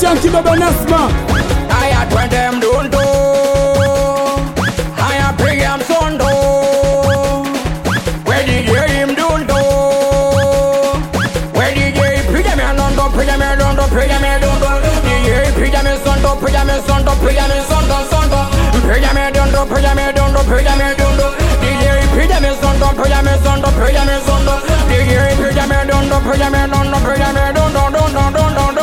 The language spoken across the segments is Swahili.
Shanky Baba Nasma. Haya twende mdundo, haya piga msondo, we DJ mdundo, we DJ piga miondo, piga miondo, piga miondo, DJ piga miondo, piga miondo, piga miondo, sondo, piga miondo, piga miondo, piga miondo, DJ piga miondo, piga miondo, piga miondo, DJ piga miondo, piga miondo, piga miondo,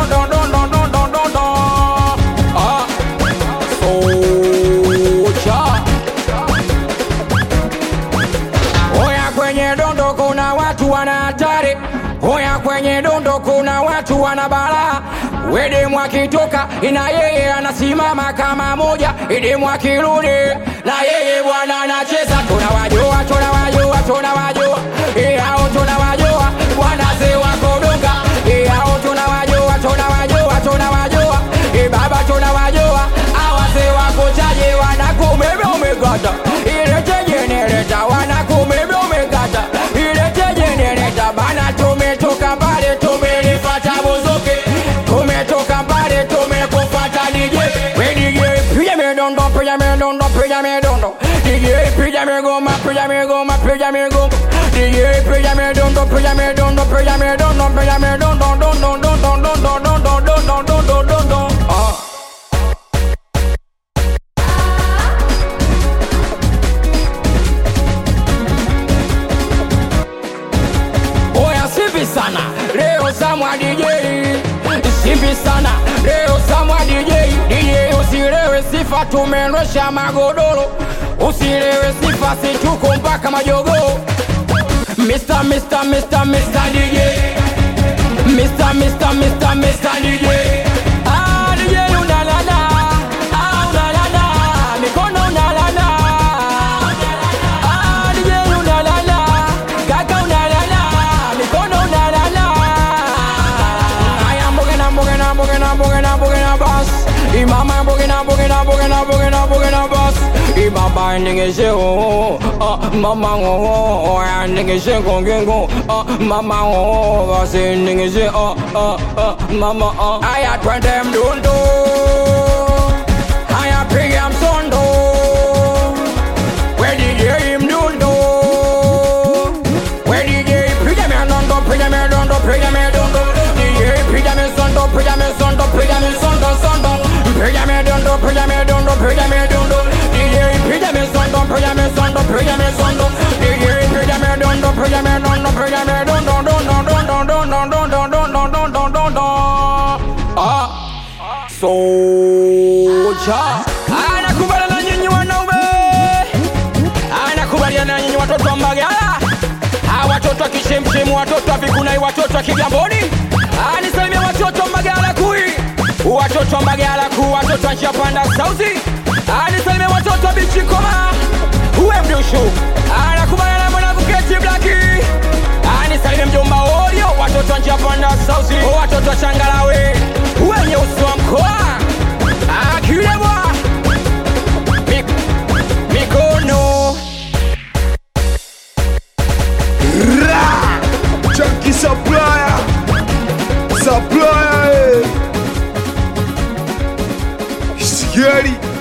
wana hatari, hoya kwenye dondo kuna watu wana balaa. Wedemu akitoka ina yeye anasimama kama moja, idemu akirudi na yeye bwana anacheza. Tunawajua, tunawajua, tunawajua, hao tunawajua, wanaze wakodonga, hao tunawajua, tunawajua, tunawajua, baba tunawajua, awaze wakochaje wanakumebe umegata, ilete jenereta wanakumebe umegata, bana tumetoka mbali tumelifata buzuki, tumetoka mbali tumekufata DJ. We DJ piga midondo, piga midondo, piga midondo, DJ piga migoma, piga migoma, piga migoma, DJ piga midondo, piga midondo, piga midondo, piga midondo, don don don don don don don don don don don don don. Sana leo Samwa DJ, simbi sana leo Samwa DJ. DJ usilewe sifa, tumenwesha magodoro, usilewe sifa, situko mpaka majogo. Mr. Mr. Mr. Mr. DJ, Mr. Mr. Mr. Mr. DJ. Ah DJ unalala, ah unalala, mikono unalala. Ah DJ unalala, kaka unalala, mikono unalala. Aya mbogena mbogena mbogena mbogena mbogena boss. Imama mbogena mbogena mbogena mbogena mbogena boss. Ibaba ndingeshe oh mama oh ya ndingeshe kongengo mama oh basi ndingeshe mama aya twende mdundo, haya piga msondo, we DJ mdundo, we DJ piga miondo, piga miondo, piga miondo, DJ piga miondo, piga miondo, piga miondo, sondo, piga miondo, piga miondo, piga miondo, DJ piga miondo, piga miondo, piga miondo, DJ piga miondo, piga miondo, piga miondo, don don don don don don don don don don don don don. Soja anakubaliana na nyinyi wanaume, anakubaliana na nyinyi watoto wa Mbagala, watoto wa Kishemshemu, watoto wa Vikunai, watoto wa Kigamboni, anisalimia watoto wa Mbagala Kui, watoto wa Mbagala Kui, watoto wa Njapanda Sauzi, anisalimia watoto wa Bichikoma, uwe mdushu, anakubaliana na mwanangu Keti Blaki, anisalimia mjomba Orio, watoto wa Njapanda Sauzi, watoto wa Changalawe, uwe nyeusi wa mkoa, Kilebwa, Mikono. Chunky supplier, supplier, scary.